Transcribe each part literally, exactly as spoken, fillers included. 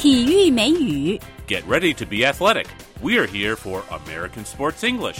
体育美语 Get ready to be athletic. We're here for American Sports English.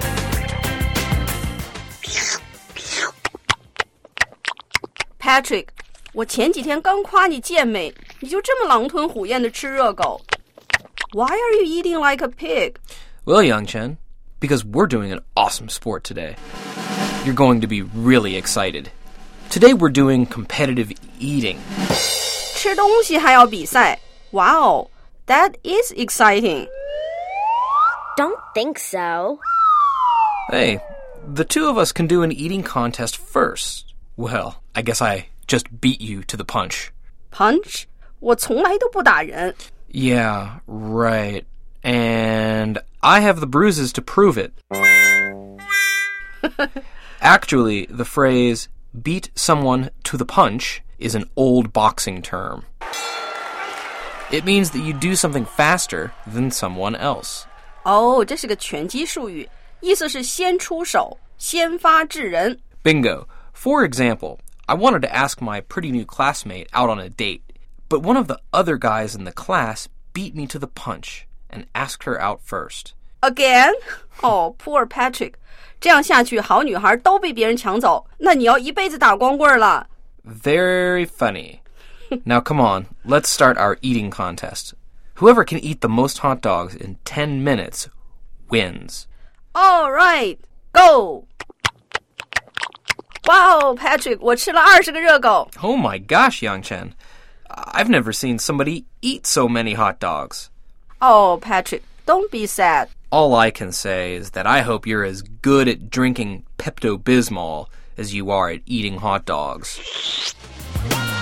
Patrick, 我前几天刚夸你健美，你就这么狼吞虎咽的吃热狗。Why are you eating like a pig? Well, Youngchen, because we're doing an awesome sport today. You're going to be really excited. Today we're doing competitive eating. 吃东西还要比赛 Wow, that is exciting. Don't think so. Hey, the two of us can do an eating contest first. Well, I guess I just beat you to the punch. Punch? 我从来都不打人。 Yeah, right. And I have the bruises to prove it. Actually, the phrase beat someone to the punch is an old boxing term. It means that you do something faster than someone else. 哦，这是个拳击术语，意思是先出手，先发制人。 Bingo. For example, I wanted to ask my pretty new classmate out on a date, but one of the other guys in the class beat me to the punch and asked her out first. Again? Oh, poor Patrick. 这样下去，好女孩都被别人抢走，那你要一辈子打光棍了。 Very funny. Now come on, let's start our eating contest. Whoever can eat the most hot dogs in ten minutes wins. All right, go. Wow, Patrick, 我吃了二十个热狗。 Oh my gosh, Youngchen. I've never seen somebody eat so many hot dogs. Oh, Patrick, don't be sad. All I can say is that I hope you're as good at drinking Pepto-Bismol as you are at eating hot dogs.